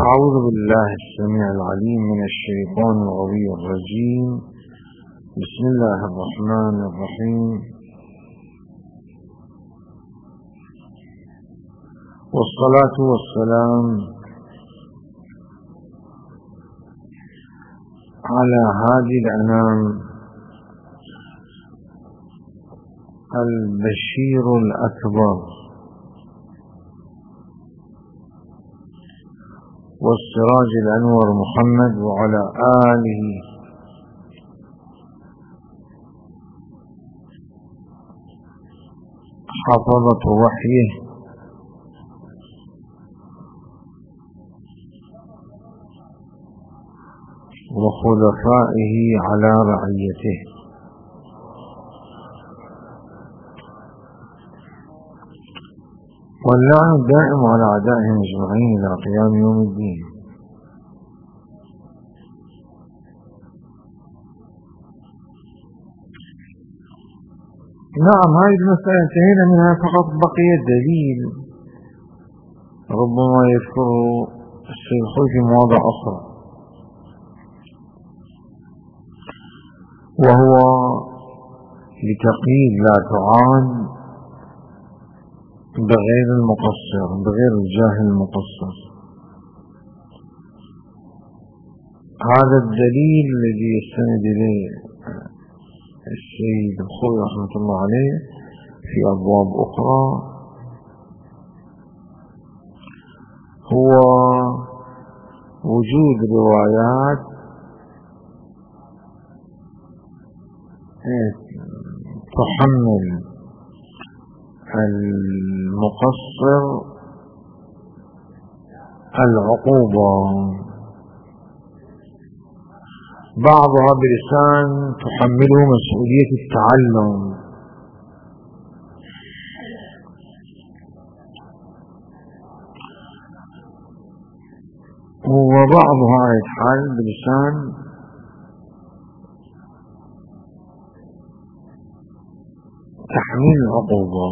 أعوذ بالله السميع العليم من الشيطان الغوي الرجيم. بسم الله الرحمن الرحيم، والصلاة والسلام على هادي الأنام البشير الأكبر والسراج الأنور محمد وعلى آله حفظة وحيه وخلفائه على رعيته. واللعن الدائم على أعدائهم أجمعين إلى قيام يوم الدين. نعم، هذه المسألة انتهينا منها، فقط بقي الدليل ربما يذكره الشيخ في مواضع أخرى، وهو لتقييد لا تعان بغير المقصر، بغير الجاهل المقصر. هذا الدليل الذي يستند إليه السيد الخوي رحمة الله عليه في أبواب أخرى هو وجود روايات تحمل المقصر العقوبة، بعضها بلسان تحمله مسؤولية التعلم، وبعضها يتحال بلسان تحميل العقوبة.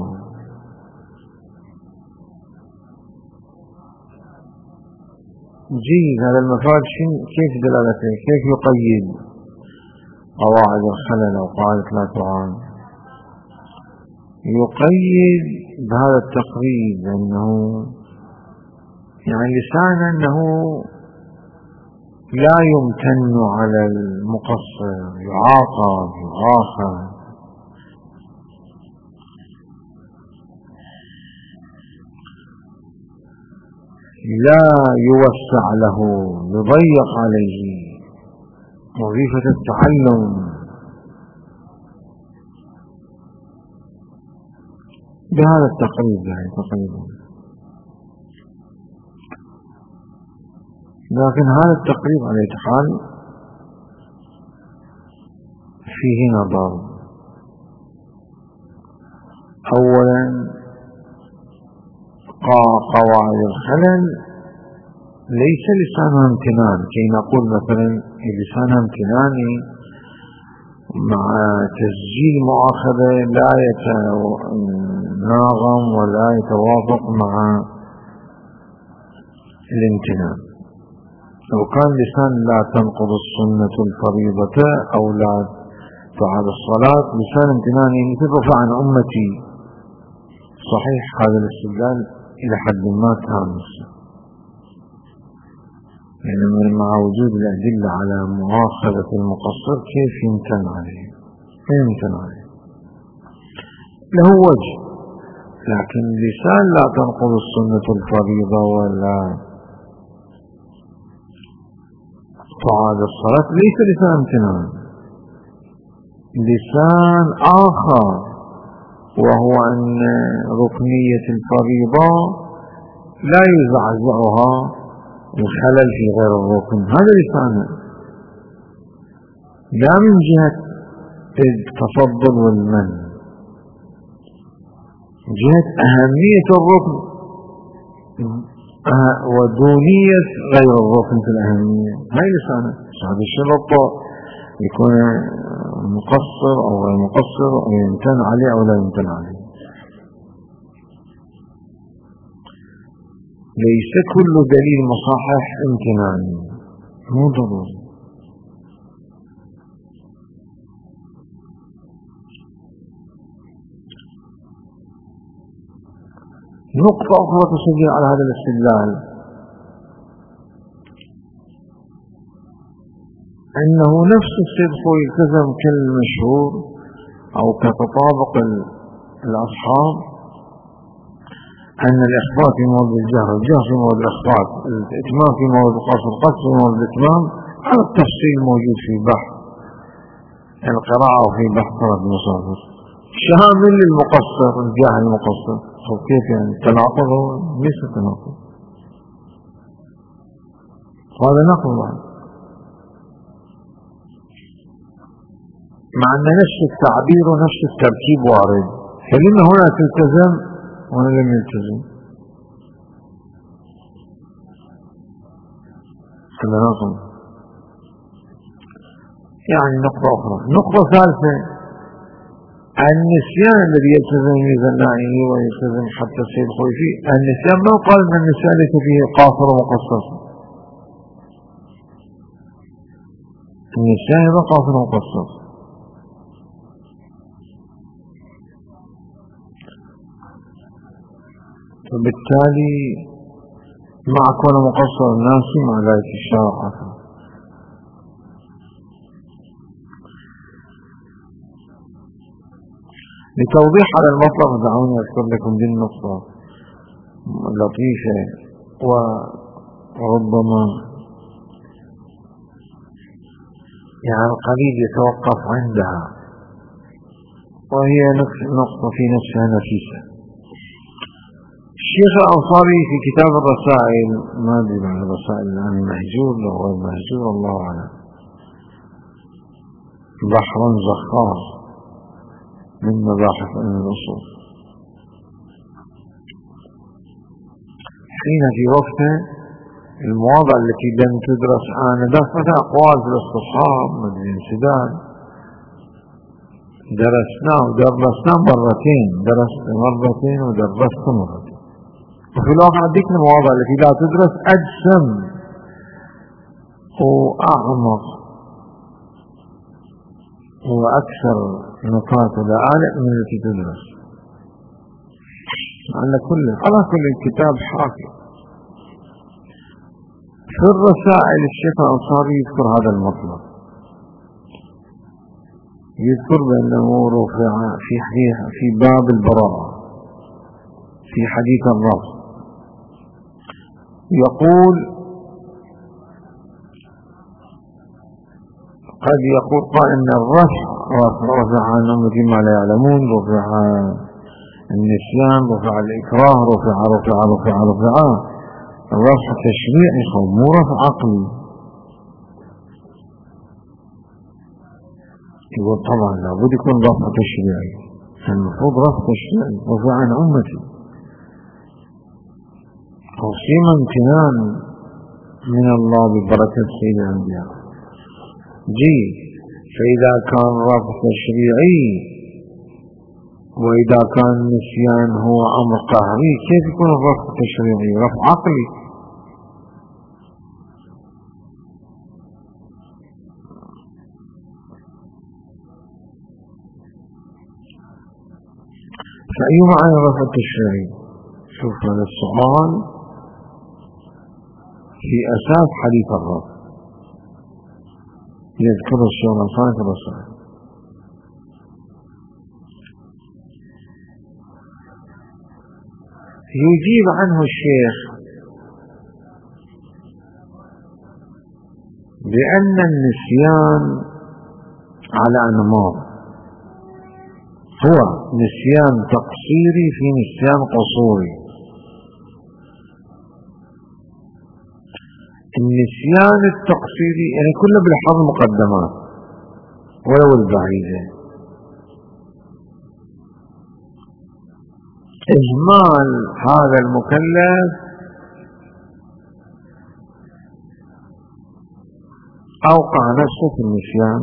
جيد، هذا المفاد كيف دلالته؟ كيف يقيد قواعد الخلل أو قاعدة لا تعان؟ يقيد بهذا التقريب، أنه يعني لسانا أنه لا يمتن على المقصر، يعاقب يعاقب، لا يوسع له، يضيق عليه وظيفة التعلم. بهذا التقريب يعني تقريبا. لكن هذا التقريب على الحال فيه نظر. أولا، قواعد الخلل ليس لسانها امتنان، كي نقول مثلا لسانها امتناني مع تسجيل مؤاخذة لا يتناغم ولا يتوافق مع الامتنان. لو كان لسان لا تنقض السنة الفريضة أو لا تعاد الصلاة لسان امتناني ترفع عن أمتي، صحيح هذا الاستدلال إلى حد ما تامس، يعني مع وجود الأدلة على مؤاخذة المقصر كيف يمتن عليه؟ يمتن عليه له وجه، لكن لسان لا تنقض السنة الفريضة ولا تعاد الصلاة ليس لسان امتنان، لسان آخر، وهو أن ركنية الفريضة لا يزعزعها الخلل في غير الركن. هذا لسانه، لا من جهة التفضل والمن، جهة أهمية الركن ودونية غير الركن في الأهمية. هاي لسانه. هذا الشرط يكون مقصر أو غير مقصر، أو يمتن عليه أو لا يمتن عليه. ليس كل دليل مصحح امتناني، مو ضروري. نقطة أخرى تشجع على هذا الاستدلال أنه نفس الصدق يلتزم كالمشهور أو كتطابق الأصحاب، أن الإخفاء في موضع الجهر، الجهر في موضع الإخفاء، الإتمام في موضع القصر، القصر في موضع الإتمام، هذا التفصيل موجود في بحث القراءة وفي بحث طلب المصادر، شامل للمقصر الجاهل المقصر. كيف يعني التناقض؟ هو ليس تناقض، هذا نقل مع أن نفس التعبير ونفس التركيب وارد، فلما هنا تلتزم وهنا لم يلتزم؟ هذا نظم. يعني نقطة أخرى. نقطة ثالثة، النسيان الذي يلتزم ميزانائه ويلتزم حتى السيد الخويفي، النسيان ما قال أن النسيان ليس فيه قاصر ومقصر، النسيان هذا قاصر ومقصر. فبالتالي مع كون مقصر الناس مع ذلك الشرع آخر. لتوضيح على المطلب دعوني أذكر لكم دي النقطة لطيفة وربما يعني القليل يتوقف عندها، وهي نقطة في نفسها نفيسة. الشيخ الأنصاري في كتاب الرسائل، ما أدري عن الرسائل الآن مهجور له غير مهجور الله أعلم، بحر زخار من مباحث علم الأصول، حين في وقته المواضع التي لم تدرس آنذاك مثل أقوال في الاستصحاب مدري انسداد، درسناه مرتين، درست مرتين ودرست مرتين. وفي الواقع ديك المواضع التي لا تدرس أجسم وأعمق وأكثر نقاط ودعائق من التي تدرس. على كل الكتاب حاكي. في الرسائل الشيخ الأنصاري يذكر هذا المطلب، يذكر بأنه رفع في باب البراءة في حديث الرفع، يقول قد يقول قائل ان الرفع رفع عن أمتي ما لا يعلمون، رفع النسيان، رفع الإكراه، رفع الرفع تشريعي مو رفع عقلي. يقول طبعا لابد يكون رفع تشريعي، المفروض رفع تشريعي، رفع عن أمتي توصيما امتنان من الله ببركة سيد الأنبياء. فإذا كان رفع تشريعي وإذا كان النسيان هو أمر قهري، كيف يكون الرفع تشريعي؟ رفع عقلي. فأي معنى الرفع التشريعي؟ شوف هذا السؤال في أساس حديث الرفع يذكر الشيخ الأنصاري في الرسائل. يجيب عنه الشيخ بأن النسيان على أنماط، هو نسيان تقصيري في نسيان قصوري. النسيان التقصيري يعني كله بالحظ مقدمات ولو البعيدة، إجمال هذا المكلف أوقع نفسه في النسيان،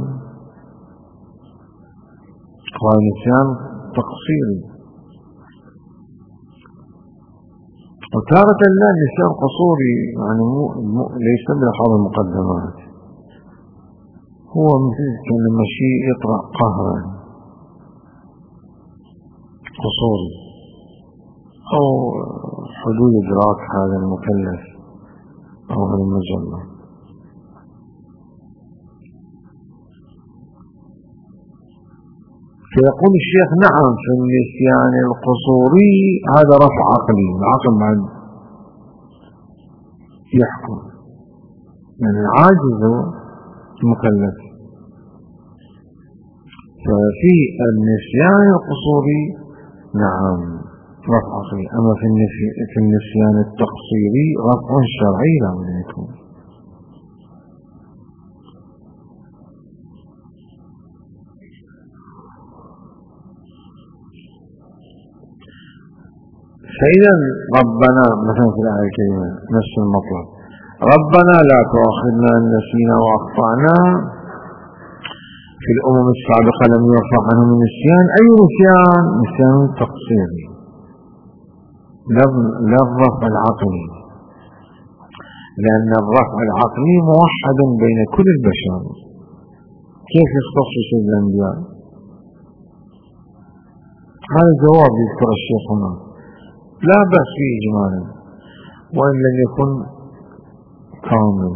هو نسيان تقصيري. وتارة لا، النسيان قصوري يعني ليس بأحد المقدمات، هو مثل لما شيء يطرأ قهرا قصوري أو حدود إدراك هذا المكلف أو هذا المجمع. فيقول الشيخ نعم في النسيان القصوري هذا رفع عقلي، العقل بعد يحكم من العاجز مكلف. ففي النسيان القصوري نعم رفع عقلي، أما في النسيان التقصيري رفع شرعي لا يكون. فإذا ربنا مثلا في الآية الكريمة نفس المطلب، ربنا لا تؤاخذنا إن نسينا وأخطأنا. في الأمم السابقة لم يرفع عنهم النسيان. أي نسيان؟ نسيان تقصيري لا الرفع العقلي، لأن الرفع العقلي موحد بين كل البشر. كيف يختص شيء الأنبياء؟ هذا جواب يذكر الشيخ هنا، لا بأس فيه إجمالا وإن لم يكن كامل.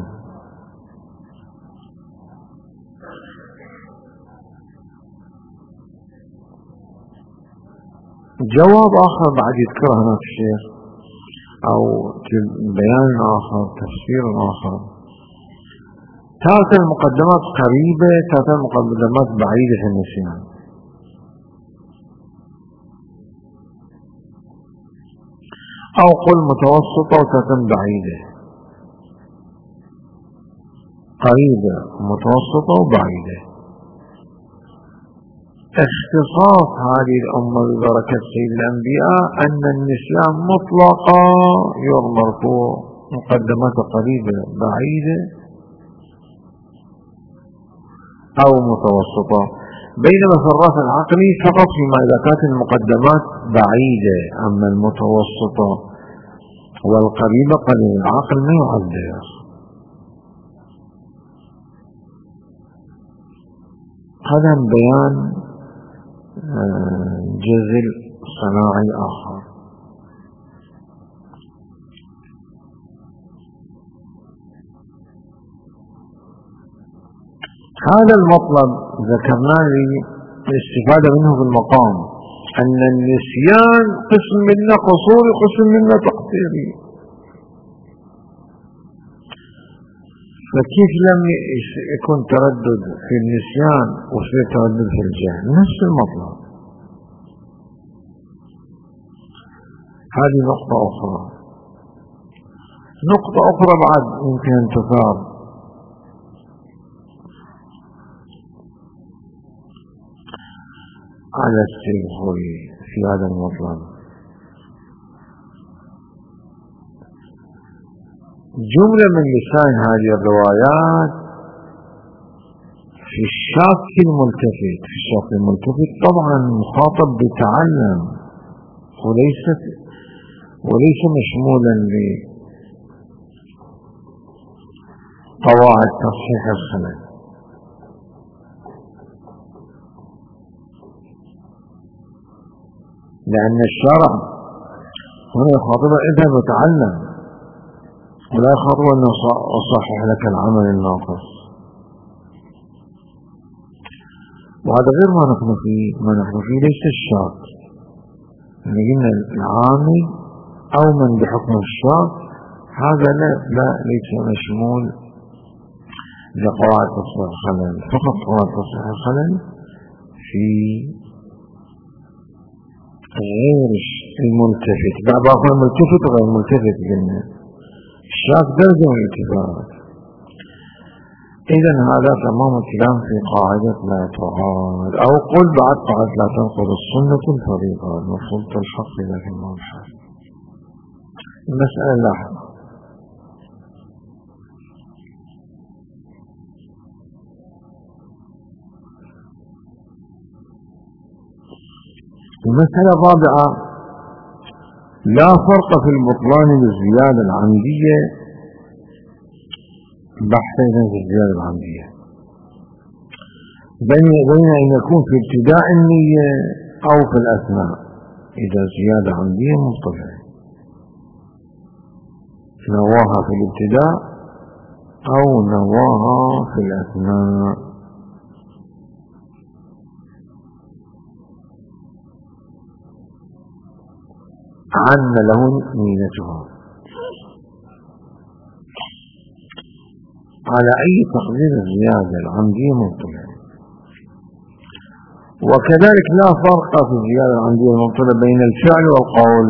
جواب آخر بعد يذكره هنا الشيخ أو بيان آخر تفسير آخر، تارة المقدمات قريبة، تارة المقدمات بعيدة في النسيان. أو قل متوسطة وتارة بعيدة، قريبة متوسطة وبعيدة. اختصاص هذه الأمة ببركة سيد الأنبياء أن النسيان مطلقا يغمر فوق مقدمات قريبة بعيدة أو متوسطة، بينما في الرفع العقلي فقط فيما إذا كانت المقدمات بعيدة، أما المتوسطة والقريبة قليل العقل ما يعبر. هذا بيان جزء صناعي آخر. هذا المطلب ذكرناه للاستفادة منه في المقام، أن النسيان قسم منا قصوري قسم منا تقصيري. فكيف لم يكون تردد في النسيان وصير تردد في الجهل؟ نفس المطلب. هذه نقطة أخرى. نقطة أخرى بعد يمكن أن تثار، على الشيخ في هذا المطلب. جملة من لسان هذه الروايات في الشاك الملتفت. في الشاك الملتفت طبعا مخاطب بتعلم وليس مشمولا لقواعد تصحيح الخلل، لأن الشرع هنا يخاطب اذهب وتعلم، ولا يخاطب أن أصحح لك العمل الناقص. وهذا غير ما نحن فيه. ما نحن فيه ليس الشاك، قلنا العامل أو من بحكم الشاك، هذا لا ليس مشمول لقواعد تصحيح الخلل. فقط قواعد تصحيح الخلل في غير الملتفت. بعض الملتفت وغير الملتفت قلنا الشاك درجة من الاتفاق. إذن هذا تمام الكلام في قاعدة لا تعارض، أو قل بعد قاعدة لا تنقض السنة الفريضة المفروض الحق لك المنحر. المسألة لاحقة. المسألة الرابعة لا فرق في البطلان بالزيادة العمدية، بحثا في الزيادة العمدية بين أن يكون في ابتداء النية أو في الأثناء. إذا زيادة عمدية مبطلة نواها في الابتداء أو نواها في الأثناء. عن له نيتها على أي تقدير الزيادة العمدية مبطلة. وكذلك لا فرق في الزيادة العمدية المبطلة بين الفعل والقول.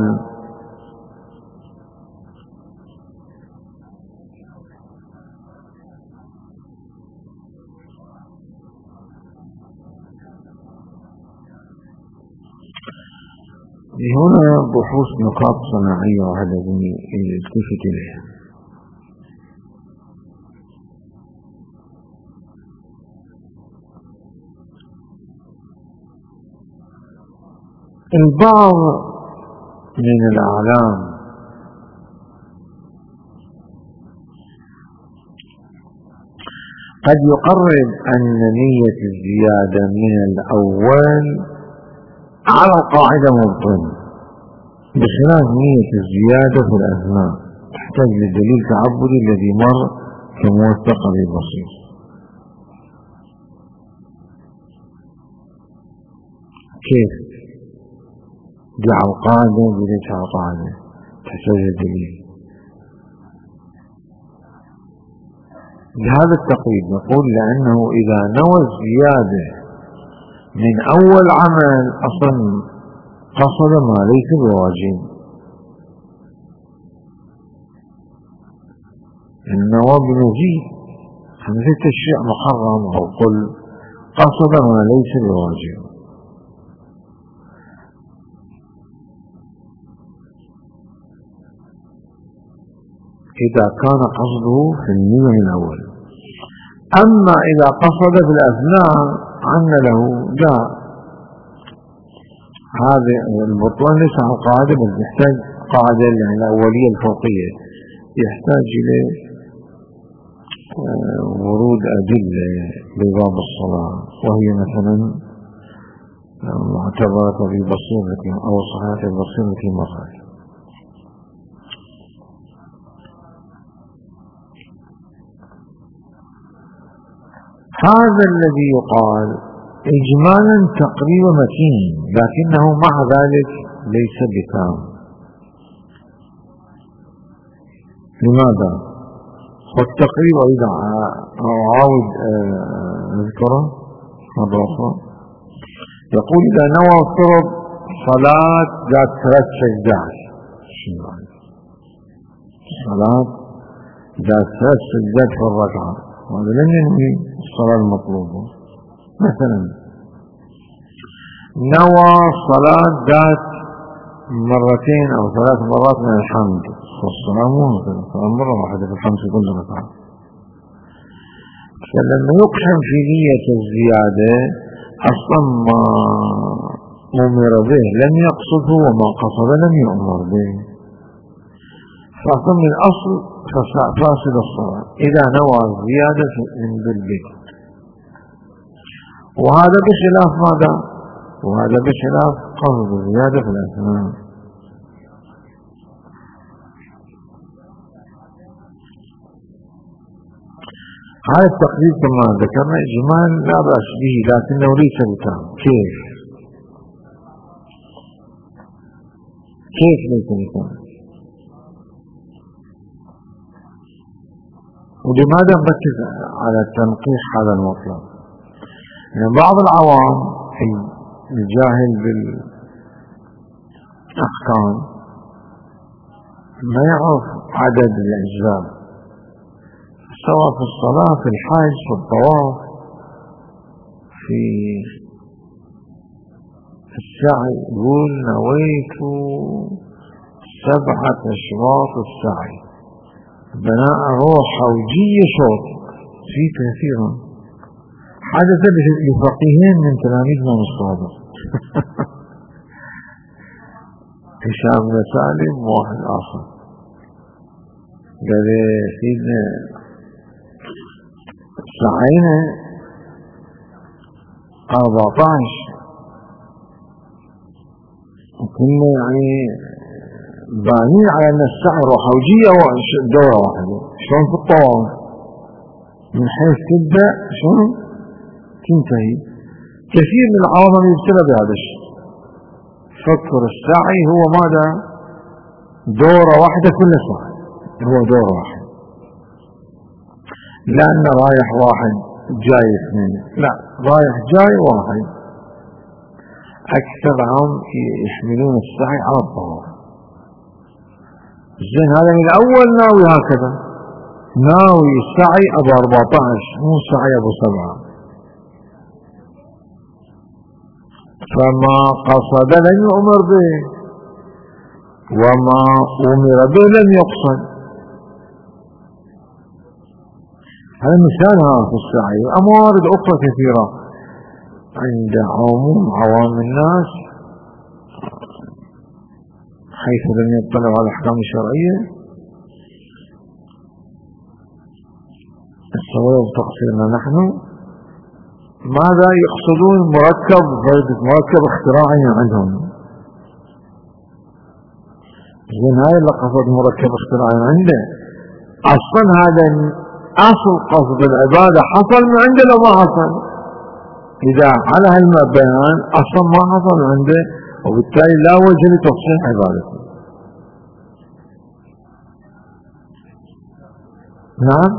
هنا بحوث نقاط صناعية وهذا التفت إليها. البعض من الأعلام قد يقرر أن نية الزيادة من الأول على القاعدة مبطلة، بخلاف نية الزيادة في الأثناء تحتاج للدليل تعبدي الذي مر كموثق بالبصير. كيف؟ دي على القاعدة وليس على القاعدة، تحتاج الدليل. لهذا التقييد نقول لأنه إذا نوى الزيادة من أول عمل أصلا قصد ما ليس بواجب. النوى بنزيد همزة الشيء محرم أو قل قصد ما ليس بواجب. إذا كان قصده في النية من الأول. أما إذا قصد في الأثناء عن له لا، هذا البطلان ليس على القاعدة بل يحتاج قاعدة يعني الأولية الفوقية، يحتاج إلى ورود أدلة بباب الصلاة، وهي مثلا معتبرة ببصيرة أو صحيحة ببصيرة مرة. هذا الذي يقال إجمالا تقريبا متين، لكنه مع ذلك ليس بتام. لماذا؟ والتقريب أريد أعاود أذكره مرة أخرى. يقول إذا نوى فرض صلاة ذات 3 سجدات، صلاة ذات 3 سجدات في الركعة، وهذا لن ينوي الصلاة المطلوبة. مثلا نوى صلاة ذات 2 أو 3 مرات من الحمد، والصلاة مو مثلا مرة واحدة في 5 كل ركعة. فلما يقسم في نية الزيادة أصلا ما أمر به لم يقصده، وما قصد لم يؤمر به، فأصلا من الأصل فاسد الصلاة إذا نوى الزيادة من بالبيت. وهذا بخلاف ماذا؟ وهذا بخلاف قصد الزيادة في الأثناء. هذا التقدير كما ذكرنا إجمال لا بأس به، لكنه ليس بتام. كيف ليس بتام؟ ولماذا نركز على تنقيح هذا المطلب؟ يعني بعض العوام الجاهل بالأحكام ما يعرف عدد الأجزاء، سواء في الصلاة، في الحج، في الطواف، في السعي. يقول نويت 7 أشواط السعي، بناء روح حوجية شوط في كثيرا. حدث لفقيهين من تلاميذ الإمام الصادق هشام بن سالم وواحد آخر. قال سيدنا سعينا 14 وكنا يعني بانين على أن السعي روحوجية دورة واحدة. شلون في الطواف من حيث تبدأ شلون تنتهي. كثير من العوام يبتلى بهذا الشيء، فكر السعي هو ماذا؟ دورة واحدة كل ساعة، هو دورة واحدة، لأن رايح واحد جاي اثنين، لا رايح جاي واحد. أكثرهم يحملون السعي على الطواف. زين هذا من الأول ناوي هكذا، ناوي السعي أبو 14 مو سعي أبو 7. فما قصد لم يؤمر به، وما أمر به لم يقصد. هذا مثال في السعي. وأموارد أخرى كثيرة عند عوام الناس حيث لم يطلعوا على الأحكام الشرعية. السبب تقصيرنا نحن. ماذا يقصدون؟ مركب اختراعي عندهم. زين هاي اللي قصد مركب اختراعي عنده. أصلا هذا أصل قصد العبادة حصل من عنده لو ما حصل. إذا على هالبيان أصلا ما حصل عنده، وبالتالي لا وجه لتصحيح عبادته. نعم،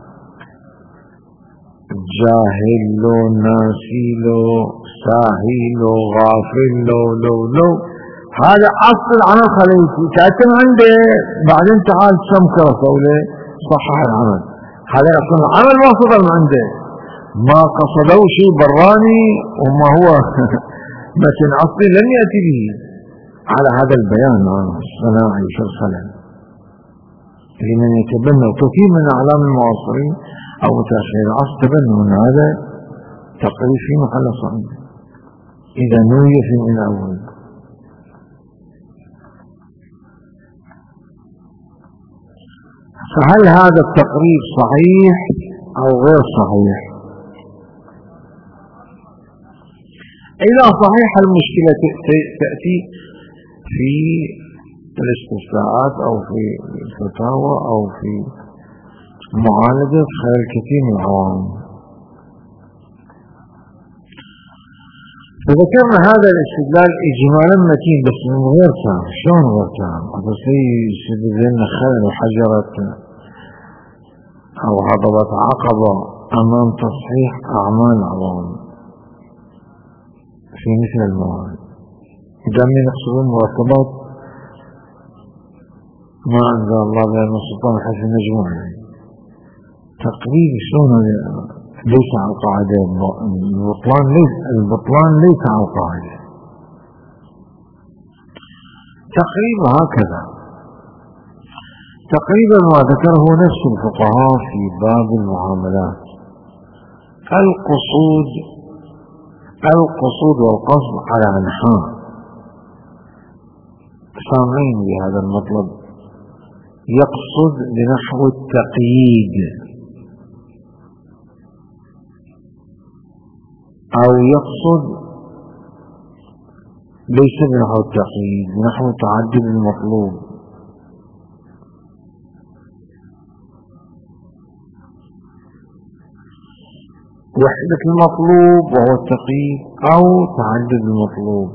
جاهل له، ناسي له، ساهي له، غافل له هذا أصل العمل. خليتي تعتم عنده بعدين تعال سمكر سولي صحح العمل. هذا أصل العمل ما صدر من عنده، ما قصده شيء براني وما هو لكن أصلي لن يأتي به على هذا البيان الصناعي في الخلل. لمن يتبنى كثير من أعلام المعاصرين أو متأخرين العصر تبنوا أن هذا تقريب في محل صحيح إذا نوي في من الأول. فهل هذا التقريب صحيح أو غير صحيح؟ إذا صحيح المشكلة تأتي في الاستفسارات أو في الفتاوى أو في معالجة خلال كثير من العوام. فذكرنا هذا الاستدلال إجمالا متين بس من غير سام. شلون غير سام؟ أصلي يستدلنا خلل وحجرة أو هضبة عقبة أمام تصحيح أعمال العوام في مثل المواد. إذا من يقصدون مركبات ما أنزل الله بها من سلطان حيث المجموعة تقريب شلون ليس على القاعدة. البطلان ليس على القاعدة، تقريبا هكذا. تقريبا ما ذكره نفس الفقهاء في باب المعاملات. القصود والقصد على أنحاء سامعين بهذا المطلب. يقصد لنحو التقييد أو يقصد ليس بنحو التقييد، بنحو تعدد المطلوب. وحدة المطلوب وهو التقييد أو تعدد المطلوب.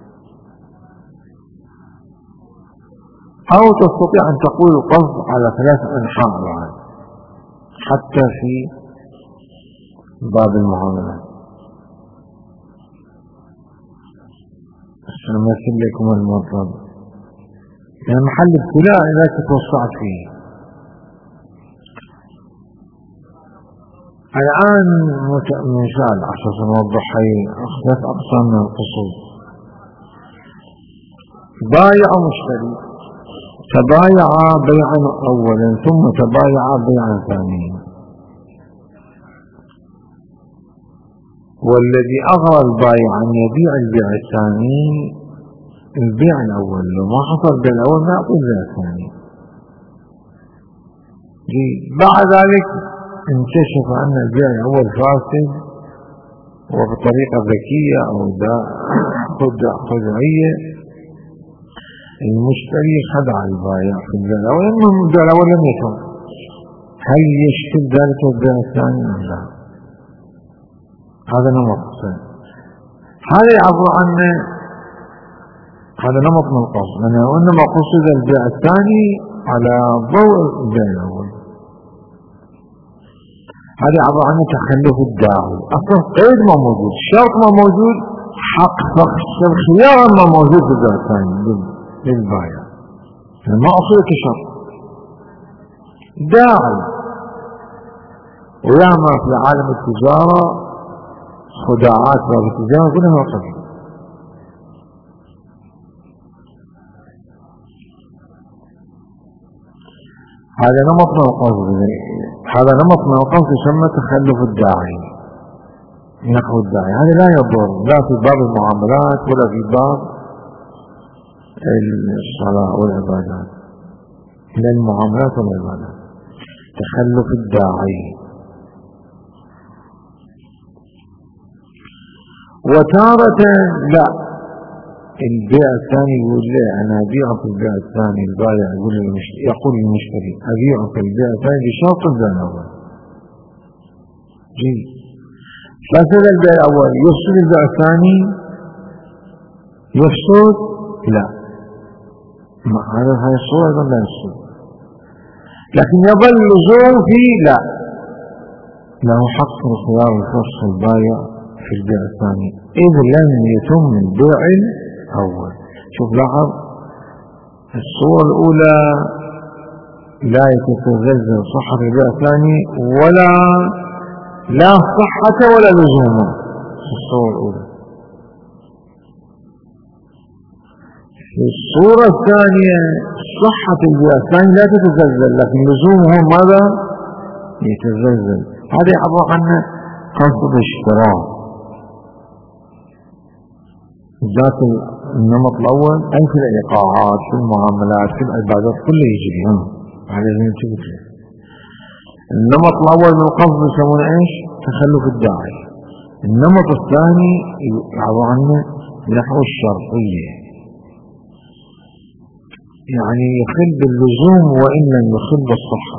أو تستطيع أن تقول القصد على 3 أنحاء حتى في باب المعاملات. سنمثل لكم المطلب يعني محل ابتلاء إذا تتوسعت فيه. الآن مثال عشان نوضح 3 أقسام من القصود. بايع مشتري تبايع بيعا أولا ثم تبايع بيعا ثانيا، والذي أغرى البايع أن يبيع البيع الثاني البيع الأول، لو ما حصل البيع الأول ما يعطي البيع الثاني. بعد ذلك انكشف أن البيع الأول فاسد وبطريقة ذكية أو خدعية، المشتري خدع البائع في البيع الأول، المهم البيع الأول لم يتم، هل يشكل ذلك البيع الثاني أم لا؟ هذا نمط ثاني، هذا يعبر عنه، هذا نمط من القصد، وإنما قصد البيع الثاني على ضوء البيع الأول. هذا يعبر عنه تخلف الداعي، أصلا قيد ما موجود، شرط ما موجود، حق فقط الخيار ما موجود في البيع الثاني للبائع، ما أصل كشرط داعي. وياما في عالم التجارة خداعات باب التجارة كلها قبل. هذا نمط من القصد، هذا نمط من القصد يسمى تخلف الداعي، نحو الداعي. هذا لا يضر لا في باب المعاملات ولا في باب الصلاة والعبادات، لا المعاملات والعبادات، تخلف الداعي. وتارة لا، البيع الثاني يقول لا أنا أبيع في البيع الثاني، البائع يقول للمشتري أبيع في البيع الثاني بشرط البيع الأول. فسد البيع الأول يفسد البيع الثاني، يفسد لا، هذا الصورة أيضا لا يفسد، لكن يظل لزوم فيه لا، له حق الخيار وفسخ البائع في البيع الثاني إذ لم يتم البيع الأول. شوف لاحظ الصورة الأولى لا يتزلزل صحة البيع الثاني ولا لا صحة ولا لزوم في الصورة الأولى. في الصورة الثانية صحة البيع الثاني لا تتزلزل لكن لزومه ماذا؟ يتزلزل. هذا يعبر عنه قصد الاشتراك. ذات النمط الأول أي في الإيقاعات في المعاملات في العبادات كله يجري على ذلك تبكي. النمط الأول من القصد يسمونه إيش؟ تخلف الداعي. النمط الثاني يعبر عنه نحو الشرطية، يعني يخل باللزوم وإن لم يخل بالصحة.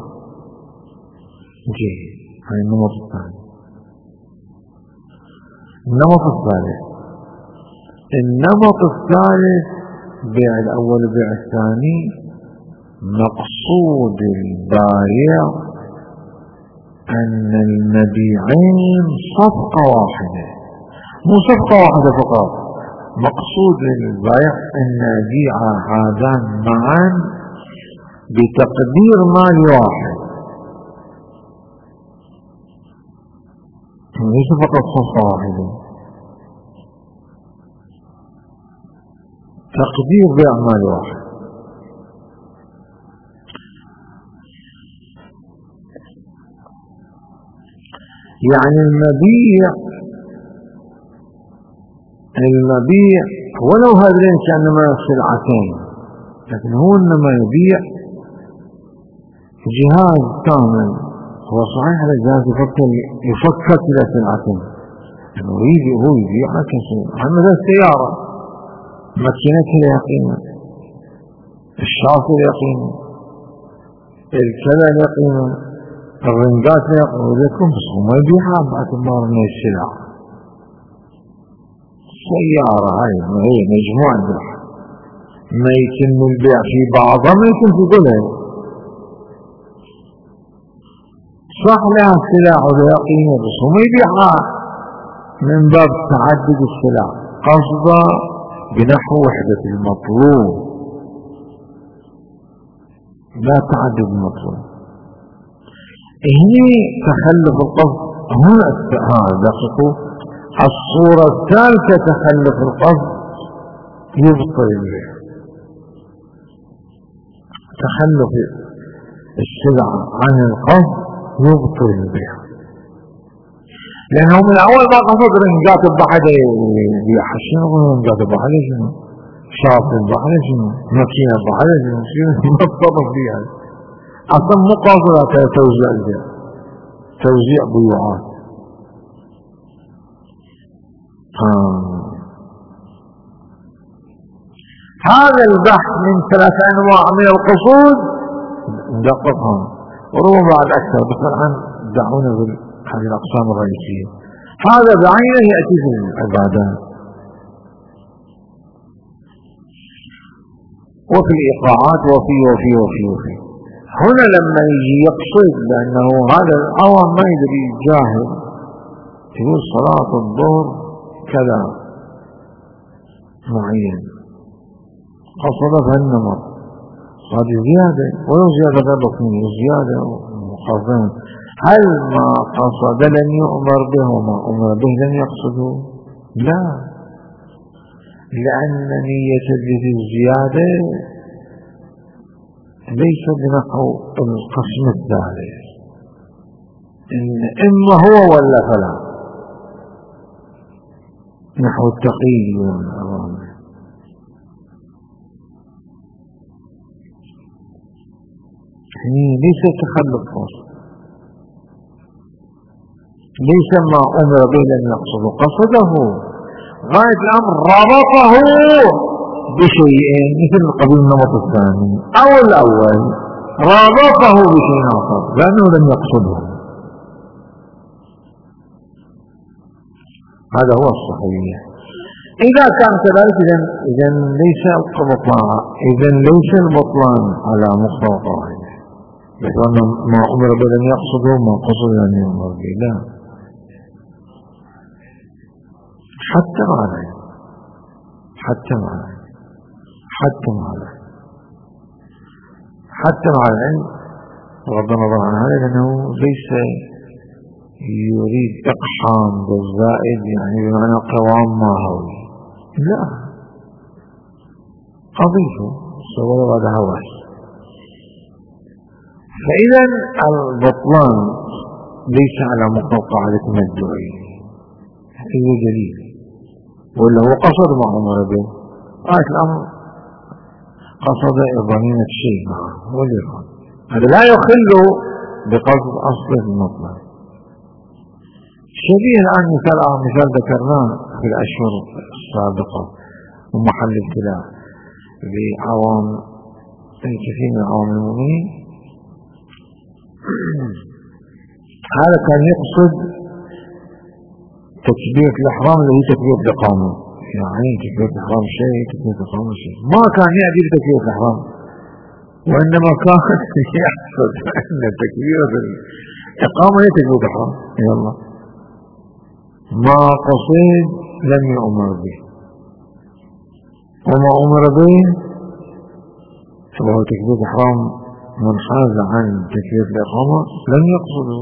هذا النمط الثاني. النمط الثالث، النمط الثالث بيع الأول وبيع الثاني مقصود البائع أن المبيعين صفقة واحدة، مو صفقة واحدة فقط، مقصود البائع أن يبيع هذان معا بتقدير مال واحد، ليس فقط صفقة واحدة، تقدير بيع مال واحد. يعني المبيع ولو هذين كانما سلعتين، لكن هو انما يبيع جهاز كامل. هو صحيح هذا الجهاز يفكك الى سلعتين، يعني هو يبيع كسلعة، مثل السيارة ماكينتها لها قيمة، الشاصي لها قيمة، الكذا لها قيمة، الرنجات لها قيمة، ولكم بس هو ما يبيعها باعتبار من السلع. السيارة هاي مجموعة بيع، ما يتم البيع في بعضها ما يتم في كلها، صح لها السلع ولها قيمة بس هو ما يبيعها من باب تعدد السلع، قصده بنحو وحدة المطلوب لا تعدد المطلوب. هنا تخلف القصد، هنا دقيقوا الصورة الثالثة تخلف القصد يبطل البيع، تخلف السلعة عن القصد يبطل البيع، لأنه من الأول ما قصد رنجات بحدة يبيعها. شنو رنجات بحدة؟ شنو شاطئ البحر شنو؟ مكينة البحر شنو؟ ما تصرف فيها أصلا مو قاصد على توزيع بيوعات. هذا البحث من 3 أنواع من القصود ندققها وربما بعد أكثر، بس الآن دعونا بهذه الأقسام الرئيسية. هذا بعينه يأتي في العبادات وفي الإيقاعات وفي هنا لما يجي يقصد، لأنه هذا العوام ما يدري جاهل يقول صلاة الظهر كذا معين قصد فالنمط هذه زيادة ولو زيادة غير بطنية زيادة مقارنة. هل ما قصد لن يؤمر به وما أمر به لن يقصده؟ لا، لأن نية الزيادة ليس بنحو القسم الثالث إن إما هو ولا فلا، نحو التقي والأوامر. ليس تخلف قصد، ليس ما أمر به لن يقصده، قصده غاية الأمر ربطه بشيئين مثل قبل النمط الثاني أو الأول ربطه بشيء آخر لأنه لم يقصده. هذا هو الصحيح. إذا كان كذلك إذن ليس البطلان، إذن ليس البطلان على مقتضى قاعدة، لأن ما أمر به لن يقصده ما قصد لن يؤمر به، لا، حتى مع العلم بغض النظر عن هذا، لأنه ليس يريد إقحام بالزائد يعني بمعنى قوام ما هو، لا، أضيفه سوى هذا هواش. فإذا البطلان ليس على مقتضى قاعدة مدعي، هذا دليل، ولا هو قصد ما أمر به، رأيت الأمر قصد إضمانة شيء معه وليكن هذا لا يخل بقصد أصل المطلق. شبيه الآن مثال ذكرناه في الأشهر السابقة ومحل ابتلاء بعوام كثير من عوام المؤمنين. هذا كان يقصد تكبيرة الإحرام اللي هي تكبيرة الإقامة، يعني تكبيرة الإحرام شيء تكبيرة الإقامة شيء، ما كان يأتي بتكبيرة الإحرام، وإنما كان يقصد أن تكبيرة الإقامة هي تكبيرة الإحرام. يلا ما قصد لم يؤمر به وما أمر به فهو تكبيرة الإحرام منحاز عن تكبيرة الإقامة لم يقصده.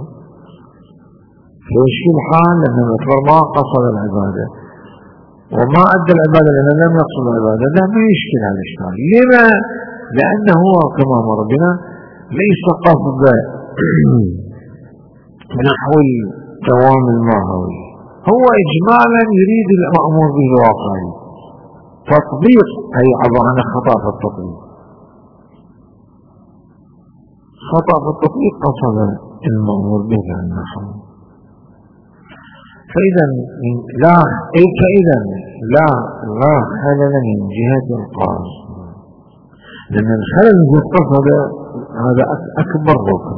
فيشكل حال لأن الأكبر ما قصد العبادة وما أدى العبادة لأنه لم يقصد العبادة، لا، ما يشكل هذا الإشكال. لما؟ لأنه كما مر بنا ليس قصد نحو الدوام الماهوي، هو إجمالا يريد المأمور به الواقعي، تطبيق أي عن خطأ في التطبيق، خطأ في التطبيق قصد المأمور به النحو. فإذا لا خلل من جهة القصد، لأن الخلل من جهة القصد هذا أكبر ركن.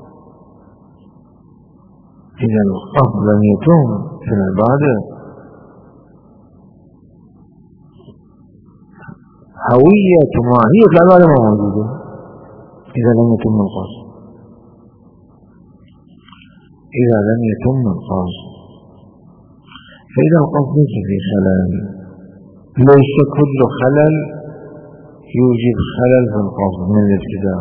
إذا القصد لم يتم في العبادة هوية ماهية العبادة ما موجودة إذا لم يتم القصد. فإذا القصد ليس في خلل، ليس كل خلل يوجد خلل في القصد من الابتداء.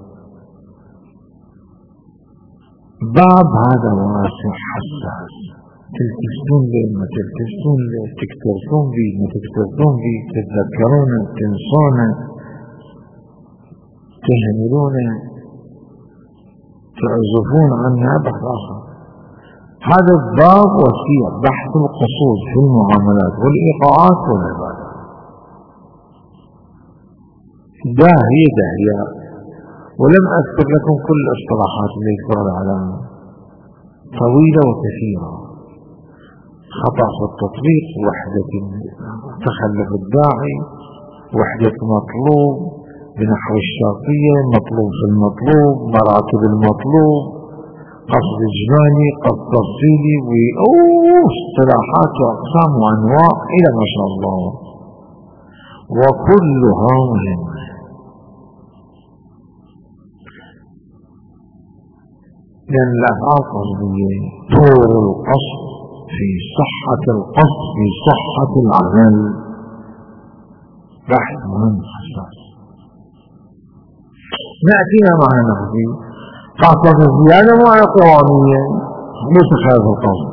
باب هذا واسع حساس، تلتفتون به ما تلتفتون به، تكترثون به ما تكترثون به، تتذكرون تنسون تهملون تعزفون عنها بحث آخر. هذا الباب وسيع، بحث القصود في المعاملات والإيقاعات والعبادة. داهية داهية. ولم أذكر لكم كل الاصطلاحات اللي يذكرها العلامة، طويلة وكثيرة. خطأ في التطبيق، وحدة تخلف الداعي، وحدة مطلوب بنحو الشرطية، مطلوب في المطلوب، مراتب المطلوب، قصد إجمالي، قصد تفصيلي، اصطلاحات وأقسام وأنواع إلى ما شاء الله، وكلها مهمة. لأن الأفعال القصدية طور القصد في صحة القصد في صحة العمل، بحث مهم حساس. نأتينا مع نحن قصد الزيادة مع القوامية ليس خلاف القصد.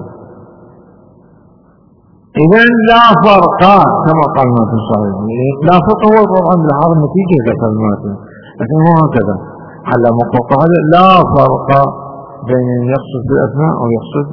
إذن لا فرق كما قال ماتن الصحيحي، لا فرق هو طبعا لهذا النتيجة ذكر ماتن، لكن هو هكذا على مطلق هذا لا فرق بين يقصد بالأثناء أو يقصد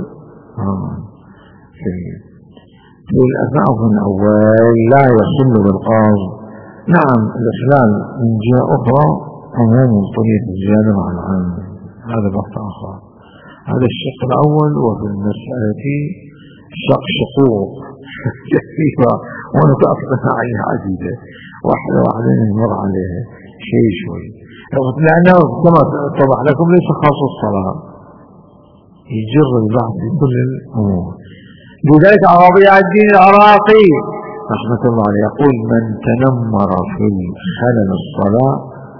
في الأثناء أو في الأول لا يصل بالقصد. نعم الإخلال من جهة أخرى عموم طريق الزيادة مع العام، هذا بحث آخر. هذا الشق الأول. وفي المسألة شقوق كثيرة ونتأثر عليها عديدة، واحدة نمر عليها شوي، لأنه كما اتضح لكم ليس خاص الصلاة، يجر البحث في كل الأمور. لذلك عربي الدين العراقي رحمة الله عليه يقول: من تنمر في خلل الصلاة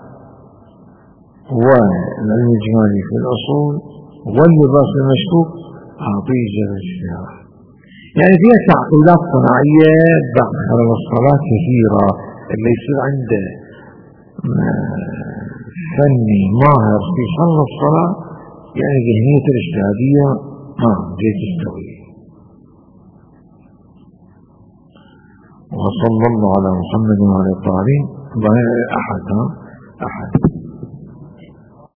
والعلم الإجمالي في الأصول واللباس المشكوك أعطيه جل الشيخ. يعني فيها تعقيدات صناعية بعد خلل الصلاة كثيرة، اللي يصير عنده فني ماهر في خلل الصلاة يعني ذهنية الاجتهادية جاي تستوي. وصلى الله على محمد وعلى الطاهرين. أحد